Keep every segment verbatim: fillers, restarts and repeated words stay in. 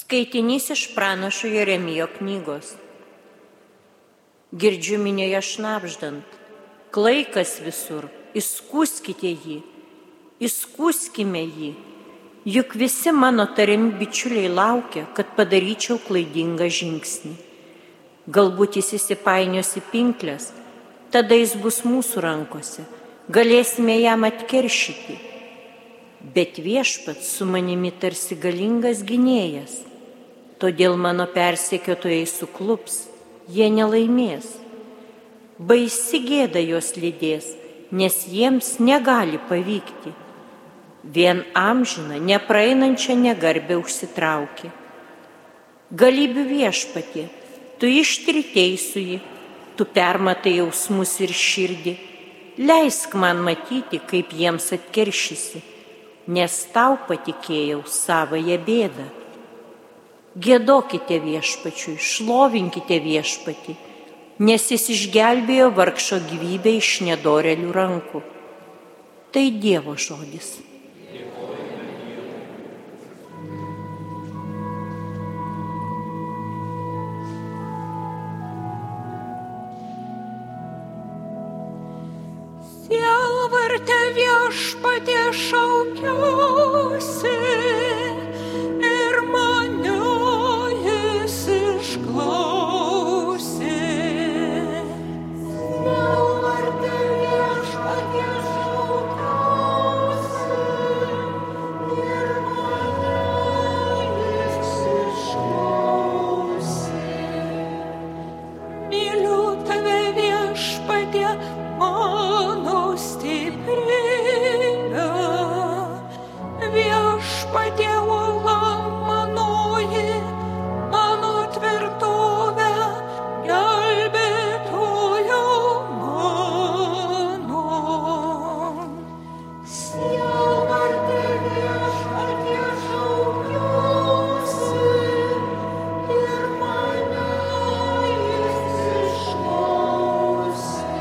Skaitinys iš pranašo Jeremijo knygos. Girdžiu minioje šnabždant, klaikas visur, įskųskite jį, įskūskime jį, juk visi mano tariami bičiuliai laukia, kad padaryčiau klaidingą žingsnį. Galbūt jis įsipainios į pinklės, tada jis bus mūsų rankose, galėsime jam atkeršyti. Bet Viešpats su manimi tarsi galingas gynėjas, todėl mano persekiotojai suklups, jie nelaimės. Baisi gėda juos lydės, nes jiems negali pavykti. Vien amžiną, nepraeinančią negarbę užsitraukė. Galybių Viešpatie, tu ištiri teisųjį, tu permatai jausmus ir širdį, leisk man matyti, kaip jiems atkeršysi, nes tau patikėjau savąją bėdą. Giedokite Viešpačiui, šlovinkite Viešpatį, nes jis išgelbėjo vargšo gyvybę iš nedorėlių rankų. Tai Dievo žodis. Sielvarte Viešpatie šaukiausi ir mane jis išklausė. Sielvarte Viešpatie šaukiausi ir mane jis išklausė. Myliu tave Viešpatie, mano stiprybė, Viešpatie uola manoji, mano tvirtovė, gelbėtojo mano. Sielvarte Viešpatie šaukiausi ir mane jis išklausė.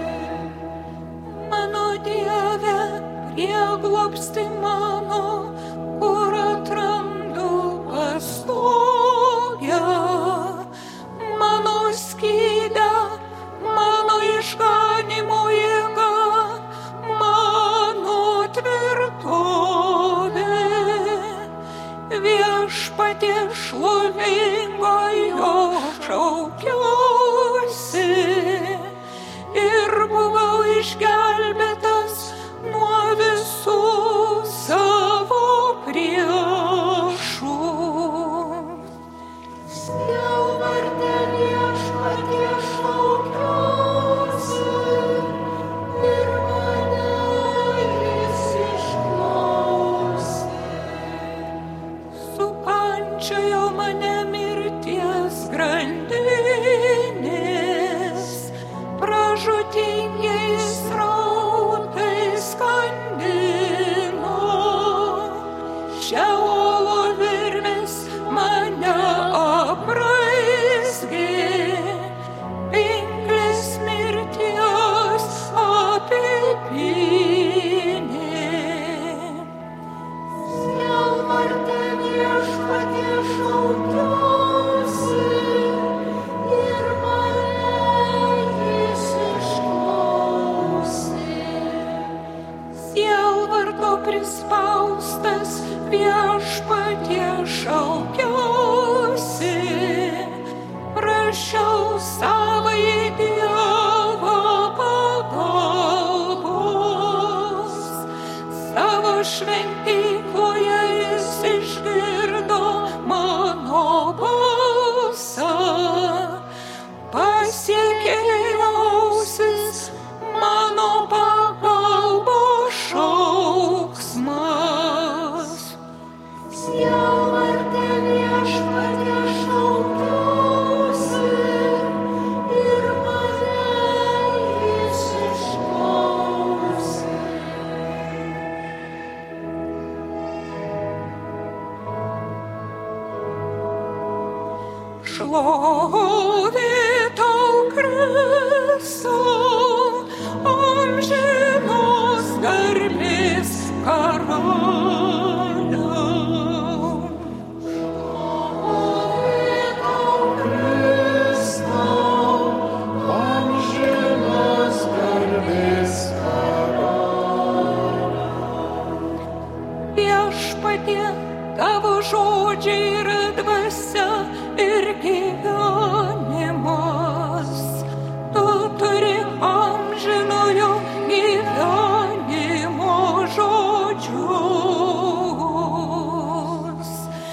Mano Dieve, prieglobsti mano, kur atrandu pastogę. Mano skydą, mano išganymo jėga, mano tvirtovė. Viešpatie šlovingojo šaukiausi ir buvau išgelbėtas nuo visų savo priešų. Sielvarte Viešpatie šaukiausi ir mane jis išklausė. Supančiojo mane mirties grandinės, pražūtingieji srautai skandino. Šeolo virvės mane apraizgė, pinklės mirties apipynė. Sielvarte Viešpatie šaukiausi ir mane jis išklausė. Sielvarto prispaustas Viešpatie šaukiausi, prašiau savąjį Dievą pagalbos. Savo šventykloje jis išgirdo mano balsą, pasiekė ausis mano pagalbos šauksmas. Sielvarte Viešpatie šaukiausi ir mane jis išklausė. Šlovė tau, Kristau, amžinos garbės karaliau. tavo žodžiai yra dvasia ir gyvenimas. Tu turi amžinojo gyvenimo žodžius.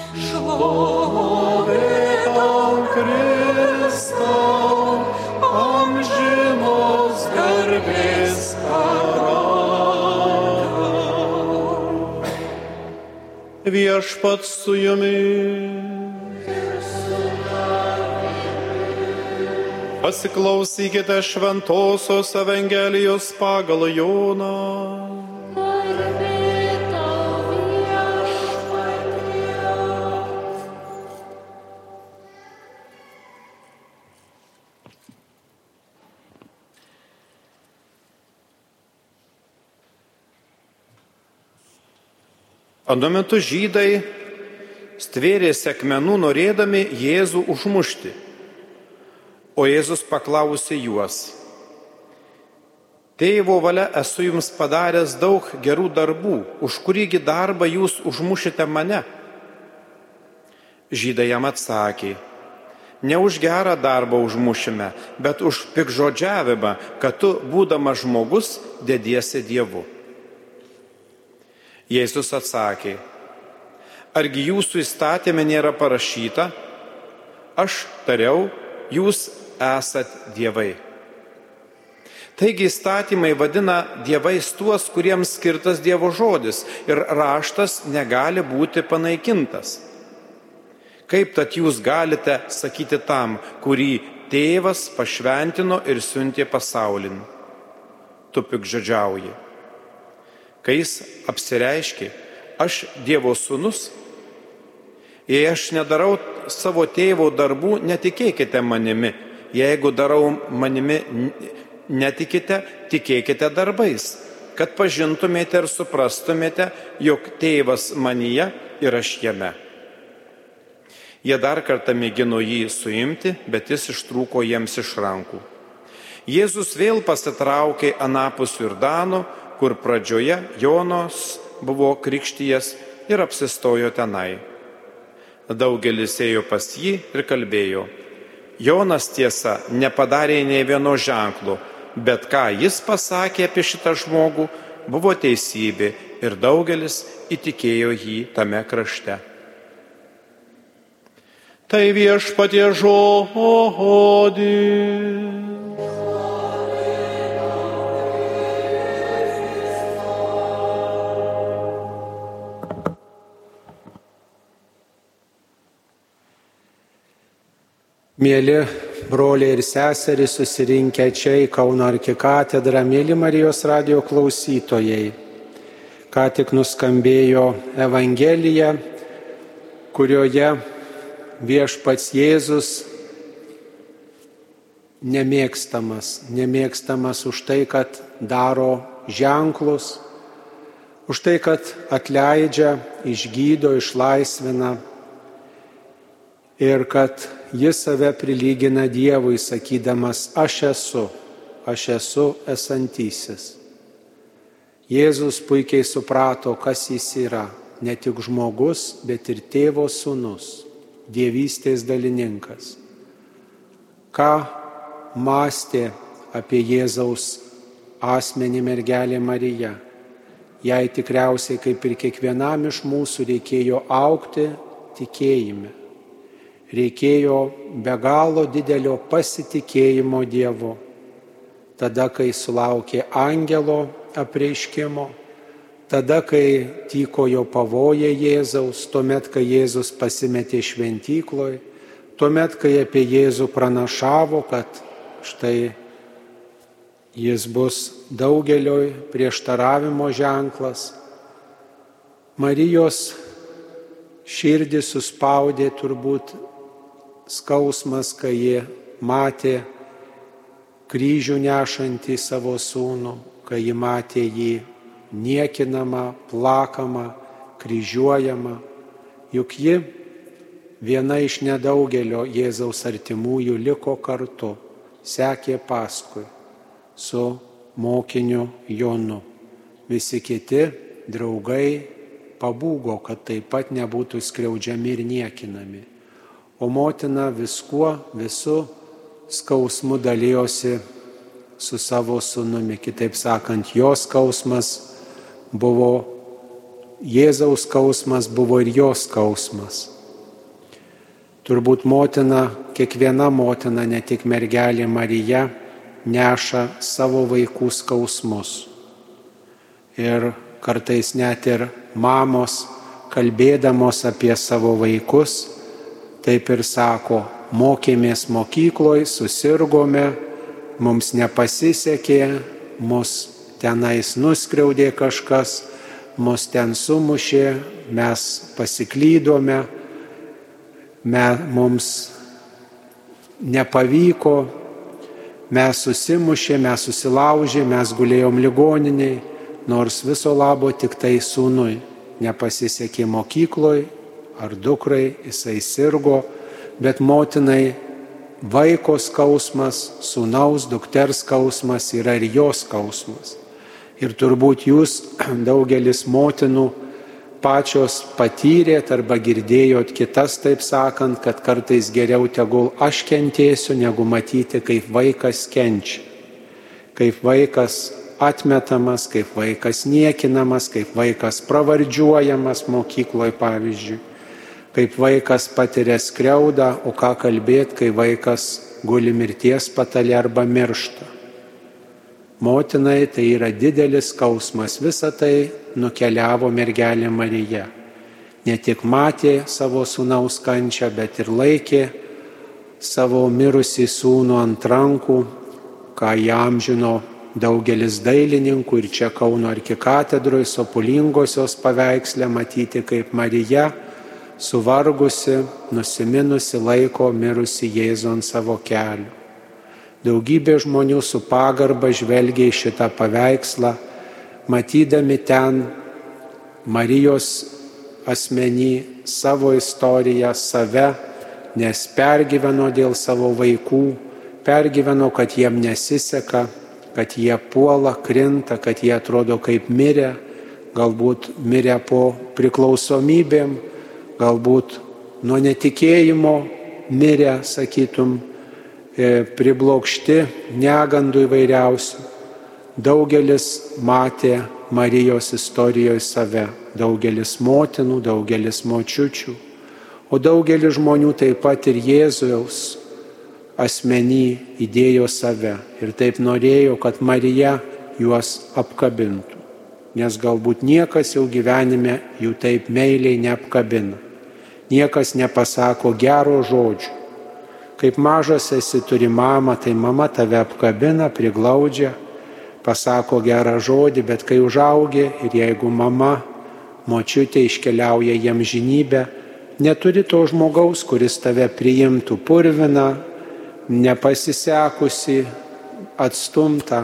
Šlovė tau, Kristau, amžinos garbės karaliau. Viešpats su jumis. Pasiklausykite Šventosios Evangelijos pagal Joną. Garbė tau, Viešpatie. Anu metu žydai stvėrėsi akmenų norėdami Jėzų užmušti. O Jėzus paklausė juos: Tėvo valia esu jums padaręs daug gerų darbų, už kurįgi darbą jūs užmušite mane? Žydai jam atsakė: Ne už gerą darbą užmušime, bet už piktžodžiavimą, kad tu, būdamas žmogus, dediesi Dievu. Jėzus atsakė: Argi jūsų įstatymė nėra parašyta? Aš tariau, jūs esat dievai. Taigi įstatymai vadina dievais tuos, kuriems skirtas Dievo žodis, ir raštas negali būti panaikintas. Kaip tad jūs galite sakyti tam, kurį tėvas pašventino ir siuntė pasaulin? Tu piktžodžiauji. Kai jis apsireiškė: Aš Dievo sūnus, jei aš nedarau savo tėvo darbų, netikėkite manimi. Jeigu darau manimi netikite, tikėkite darbais, kad pažintumėte ir suprastumėte, jog tėvas manyje ir aš jame. Jie dar kartą mėgino jį suimti, bet jis ištrūko jiems iš rankų. Jėzus vėl pasitraukė anapus Jordano, kur pradžioje Jonos buvo krikštijęs, ir apsistojo tenai. Daugelis ėjo pas jį ir kalbėjo: Jonas tiesa nepadarė nei vieno ženklo, bet ką jis pasakė apie šitą žmogų, buvo teisybė, ir daugelis įtikėjo jį tame krašte. Tai Viešpatie žodis. Mėly broliai ir seserys, susirinkę čia į Kauno arkikatedrą, mėly Marijos radijo klausytojai. Ką tik nuskambėjo Evangelija, kurioje Viešpats Jėzus nemėgstamas, nemėgstamas už tai, kad daro ženklus, už tai, kad atleidžia, išgydo, išlaisvina ir kad jis save prilygina Dievui, sakydamas: Aš esu, aš esu esantysis. Jėzus puikiai suprato, kas jis yra, ne tik žmogus, bet ir tėvo sūnus, dievystės dalininkas. Ką mąstė apie Jėzaus asmenį mergelė Marija? Jai tikriausiai, kaip ir kiekvienam iš mūsų, reikėjo augti tikėjime. Reikėjo be galo didelio pasitikėjimo Dievu. Tada, kai sulaukė angelo apreiškimo, tada, kai tykojo pavojai Jėzaus, tuomet, kai Jėzus pasimetė šventykloje, tuomet, kai apie Jėzų pranašavo, kad štai jis bus daugelio prieštaravimo ženklas, Marijos širdį suspaudė turbūt skausmas, kai jie matė kryžių nešantį savo sūnų, kai jie matė jį niekinamą, plakamą, kryžiuojamą. Juk ji, viena iš nedaugelio Jėzaus artimųjų, liko kartu, sekė paskui su mokiniu Jonu. Visi kiti draugai pabūgo, kad taip pat nebūtų skriaudžiami ir niekinami. O motina viskuo, visu skausmu dalėjosi su savo sūnumi. Kitaip sakant, jos skausmas buvo, Jėzaus skausmas buvo ir jos skausmas. Turbūt motina, kiekviena motina, ne tik mergelė Marija, neša savo vaikų skausmus. Ir kartais net ir mamos, kalbėdamos apie savo vaikus, taip ir sako, mokėmės mokykloje, susirgome, mums nepasisekė, mus tenais nuskriaudė kažkas, mus ten sumušė, mes pasiklydome, me, mums nepavyko, mes susimušė, mes susilaužė, mes gulėjom ligoniniai, nors viso labo tik tai sūnui nepasisekė mokykloje ar dukrai, jisai sirgo, bet motinai vaiko skausmas, sūnaus, dukters skausmas yra ir jos skausmas. Ir turbūt jūs, daugelis motinų, pačios patyrėt arba girdėjot kitas, taip sakant, kad kartais geriau tegul aš kentėsiu, negu matyti, kaip vaikas kenčia. Kaip vaikas atmetamas, kaip vaikas niekinamas, kaip vaikas pravardžiuojamas mokykloje, pavyzdžiui. Kaip vaikas patiria skriaudą, o ką kalbėt, kai vaikas guli mirties patale arba miršta. Motinai tai yra didelis skausmas, visa tai nukeliavo mergelė Marija. Ne tik matė savo sūnaus kančią, bet ir laikė savo mirusį sūnų ant rankų, ką įamžino daugelis dailininkų ir čia Kauno arkikatedroje Sopulingosios paveiksle matyti, kaip Marija suvargusi, nusiminusi laiko mirusi Jėzų ant savo kelių. Daugybė žmonių su pagarba žvelgia į šitą paveikslą, matydami ten Marijos asmenį, savo istoriją, save, nes pergyveno dėl savo vaikų, pergyveno, kad jiem nesiseka, kad jie puola, krinta, kad jie atrodo kaip mirę, galbūt mirę po priklausomybėm, galbūt nuo netikėjimo mirę, sakytum, priblokšti negandų įvairiausių. Daugelis matė Marijos istorijoje save, daugelis motinų, daugelis močiučių, o daugelis žmonių taip pat ir Jėzaus asmenį įdėjo save ir taip norėjo, kad Marija juos apkabintų, nes galbūt niekas jau gyvenime jų taip meiliai neapkabina, niekas nepasako gero žodžio. Kaip mažas esi turi mamą, tai mama tave apkabina, priglaudžia, pasako gerą žodį, bet kai užaugi ir jeigu mama, močiutė iškeliauja į amžinybę, neturi to žmogaus, kuris tave priimtų purviną, nepasisekusi, atstumtą.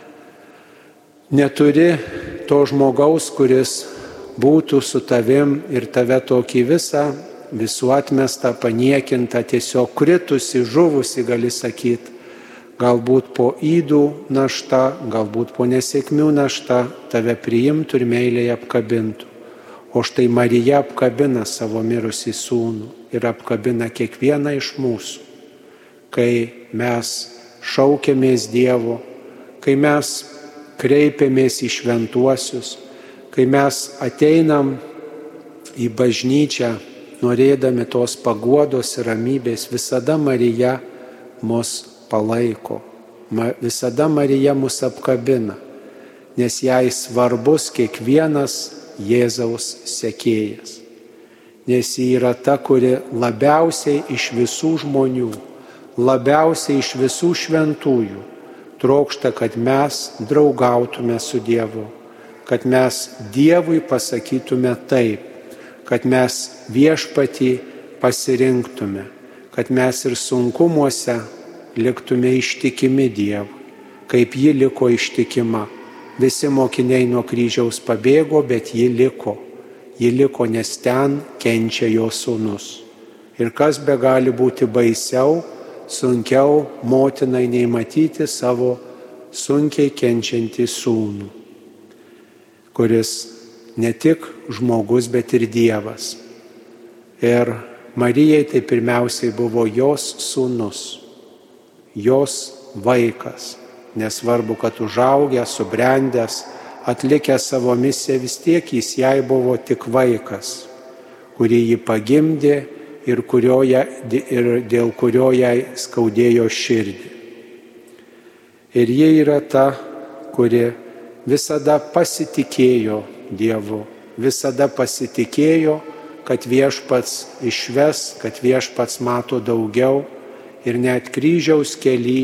Neturi to žmogaus, kuris būtų su tavim ir tave tokį visą, visų atmestą, paniekintą, tiesiog kritusi, žuvusi, gali sakyti, galbūt po ydų našta, galbūt po nesėkmių našta, tave priimtų ir meiliai apkabintų. O štai Marija apkabina savo mirusį sūnų ir apkabina kiekvieną iš mūsų, kai mes šaukiamės Dievo, kai mes kreipiamės į šventuosius, kai mes ateinam į bažnyčią, norėdami tos paguodos ir ramybės, visada Marija mus palaiko, visada Marija mus apkabina, nes jai svarbus kiekvienas Jėzaus sekėjas, nes ji yra ta, kuri labiausiai iš visų žmonių, labiausiai iš visų šventųjų trokšta, kad mes draugautume su Dievu, kad mes Dievui pasakytume taip, kad mes viešpatį pasirinktume, kad mes ir sunkumuose liktume ištikimi Dievui, kaip ji liko ištikima. Visi mokiniai nuo kryžiaus pabėgo, bet ji liko. Ji liko, nes ten kenčia jo sūnus. Ir kas be gali būti baisiau, sunkiau motinai nei matyti savo sunkiai kenčiantį sūnų, kuris ne tik žmogus, bet ir Dievas. Ir Marijai tai pirmiausiai buvo jos sūnus, jos vaikas. Nesvarbu, kad užaugęs, subrendęs, atlikęs savo misiją, vis tiek jis jai buvo tik vaikas, kurį jį pagimdė ir, kurioje, ir dėl kurio jai skaudėjo širdį. Ir ji yra ta, kuri visada pasitikėjo Dievu, visada pasitikėjo, kad viešpats išves, kad viešpats mato daugiau ir net kryžiaus kely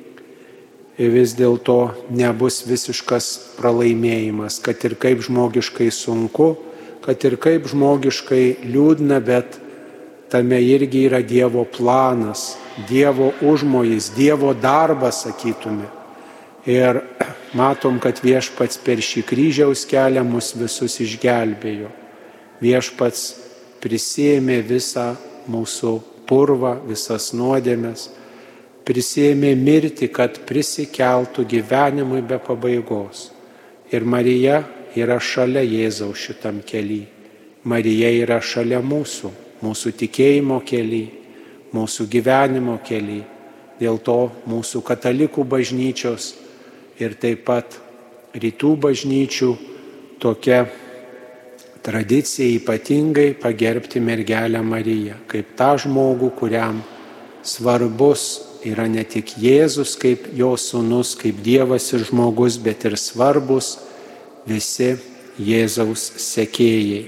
vis dėlto nebus visiškas pralaimėjimas, kad ir kaip žmogiškai sunku, kad ir kaip žmogiškai liūdna, bet tame irgi yra Dievo planas, Dievo užmojis, Dievo darbas, sakytume. Ir matom, kad viešpats per šį kryžiaus kelią mus visus išgelbėjo. Viešpats prisėmė visą mūsų purvą, visas nuodėmes, prisėmė mirtį, kad prisikeltų gyvenimui be pabaigos. Ir Marija yra šalia Jėzaus šitam kely. Marija yra šalia mūsų, mūsų tikėjimo kely, mūsų gyvenimo kely. Dėl to mūsų katalikų bažnyčios ir taip pat rytų bažnyčių tokia tradicija ypatingai pagerbti mergelę Mariją, kaip tą žmogų, kuriam svarbus yra ne tik Jėzus kaip jo sūnus, kaip Dievas ir žmogus, bet ir svarbus visi Jėzaus sekėjai.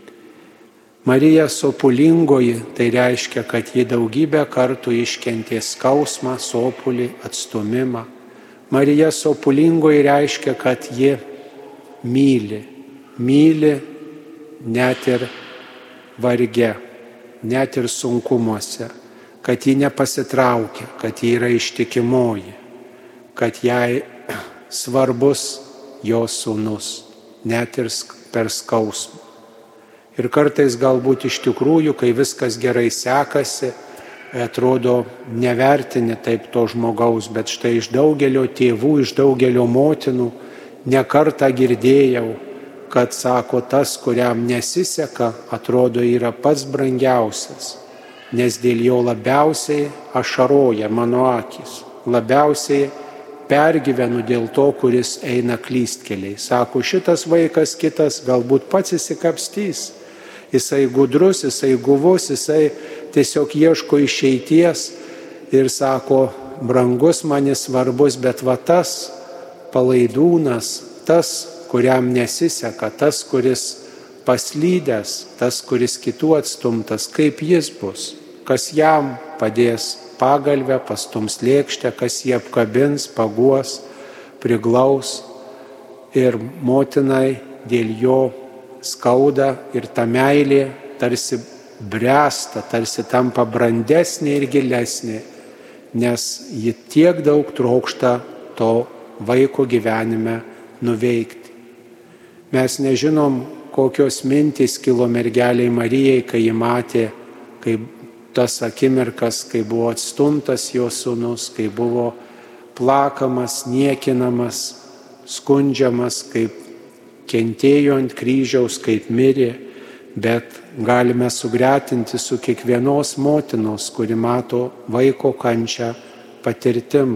Marija sopulingoji, tai reiškia, kad ji daugybę kartų iškentė skausmą, sopulį, atstumimą. Marija sopulingoji reiškia, kad ji myli, myli net ir varge, net ir sunkumuose, kad ji nepasitraukia, kad ji yra ištikimoji, kad jai svarbus jos sūnus, net ir per skausmą. Ir kartais galbūt iš tikrųjų, kai viskas gerai sekasi, atrodo nevertini taip to žmogaus, bet štai iš daugelio tėvų, iš daugelio motinų nekartą girdėjau, kad sako, tas, kuriam nesiseka, atrodo yra pats brangiausias, nes dėl jo labiausiai ašaroja mano akis, labiausiai pergyvenu dėl to, kuris eina klystkeliai. Sako, šitas vaikas kitas galbūt pats įsikapstys, jisai gudrus, jisai guvus, jisai tiesiog ieško išeities ir sako, brangus manis svarbus, bet va tas palaidūnas, tas, kuriam nesiseka, tas, kuris paslydęs, tas, kuris kitų atstumtas, kaip jis bus, kas jam padės pagalbę, pastums lėkštę, kas jį apkabins, paguos, priglaus. Ir motinai dėl jo skauda ir ta meilė tarsi bręsta, tarsi tampa brandesnė ir gilesnė, nes ji tiek daug trokšta to vaiko gyvenime nuveikti. Mes nežinom, kokios mintys kilo mergeliai Marijai, kai ji matė, kai tas akimirkas, kai buvo atstumtas jos sūnus, kai buvo plakamas, niekinamas, skundžiamas, kaip kentėjo ant kryžiaus, kaip mirė, bet galime sugretinti su kiekvienos motinos, kuri mato vaiko kančią patirtim.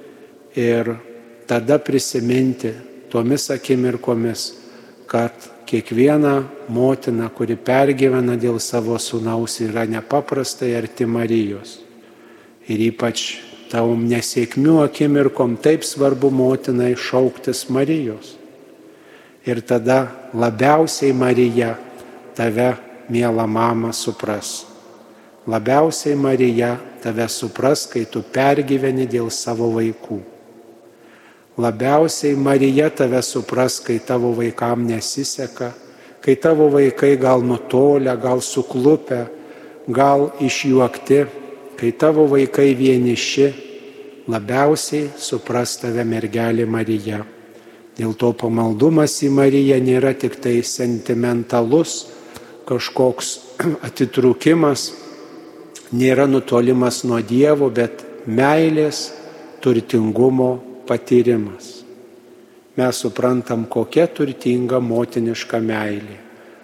Ir tada prisiminti tomis akimirkomis, kad kiekviena motina, kuri pergyvena dėl savo sūnaus, yra nepaprastai arti Marijos. Ir ypač tavom nesėkmių akimirkom taip svarbu motinai šauktis Marijos. Ir tada labiausiai Marija tave, miela mama, supras. Labiausiai Marija tave supras, kai tu pergyveni dėl savo vaikų. Labiausiai Marija tave supras, kai tavo vaikam nesiseka, kai tavo vaikai gal nutolia, gal suklupę, gal išjuokti, kai tavo vaikai vieniši, labiausiai supras tave mergelė Marija. Dėl to pamaldumas į Mariją nėra tik tai sentimentalus kažkoks atitrūkimas, nėra nutolimas nuo Dievo, bet meilės, turtingumo patyrimas. mes suprantam, kokia turtinga motiniška meilė,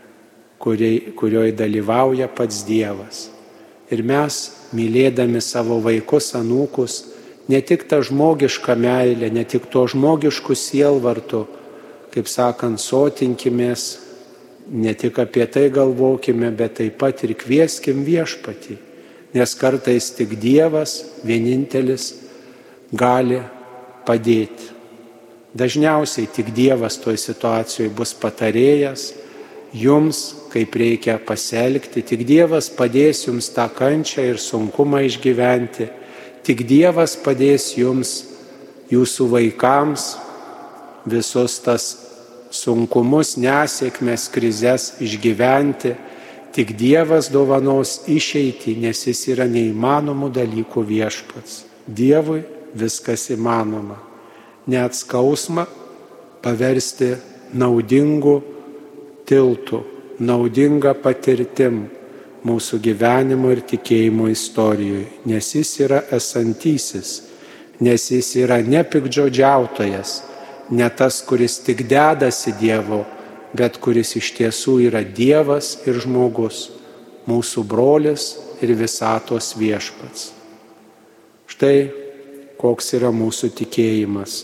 kurioje dalyvauja pats Dievas. Ir mes, mylėdami savo vaikus, anūkus, ne tik tą žmogišką meilę, ne tik to žmogiškų sielvartų, kaip sakant, sotinkimės, ne tik apie tai galvokime, bet taip pat ir kvieskim viešpatį, nes kartais tik Dievas vienintelis gali padėti. Dažniausiai tik Dievas toj situacijoje bus patarėjas jums, kaip reikia pasielgti, tik Dievas padės jums tą kančią ir sunkumą išgyventi, tik Dievas padės jums, jūsų vaikams, visus tas sunkumus, nesėkmes, krizes išgyventi, tik Dievas dovanos išeitį, nes jis yra neįmanomų dalykų viešpats. Dievui viskas įmanoma. Net skausmą paversti naudingu tiltu, naudinga patirtim mūsų gyvenimo ir tikėjimo istorijoje, nes jis yra esantysis, nes jis yra ne piktžodžiautojas, ne tas, kuris tik dedasi Dievo, bet kuris iš tiesų yra Dievas ir žmogus, mūsų brolis ir visatos viešpats. Štai koks yra mūsų tikėjimas.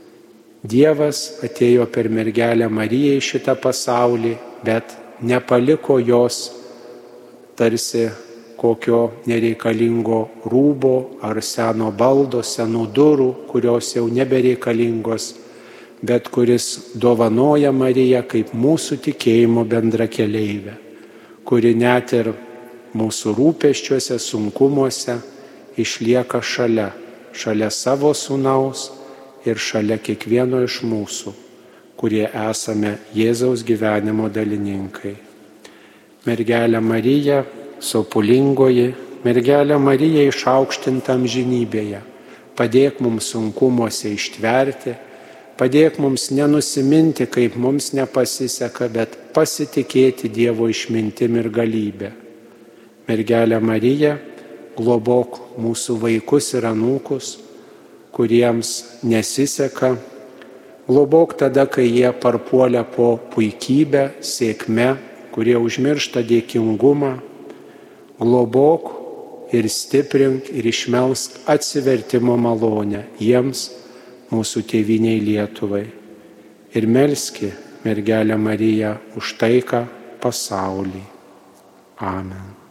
Dievas atėjo per mergelę Mariją į šitą pasaulį, bet nepaliko jos tarsi kokio nereikalingo rūbo ar seno baldo, senų durų, kurios jau nebereikalingos, bet kuris dovanoja Mariją kaip mūsų tikėjimo bendrakeleivę, kuri net ir mūsų rūpesčiuose, sunkumuose išlieka šalia, šalia savo sūnaus ir šalia kiekvieno iš mūsų, kurie esame Jėzaus gyvenimo dalininkai. Mergelė Marija, sopulingoji, mergelė Marija išaukštinta amžinybėje, padėk mums sunkumuose ištverti, padėk mums nenusiminti, kaip mums nepasiseka, bet pasitikėti Dievo išmintim ir galybę. Mergelė Marija, globok mūsų vaikus ir anūkus, kuriems nesiseka, globok tada, kai jie parpuolia po puikybę, sėkme, kurie užmiršta dėkingumą, globok ir stiprink ir išmelsk atsivertimo malonę jiems, mūsų tėvynei Lietuvai. Ir melski, mergelę Mariją, už taiką pasaulį. Amen.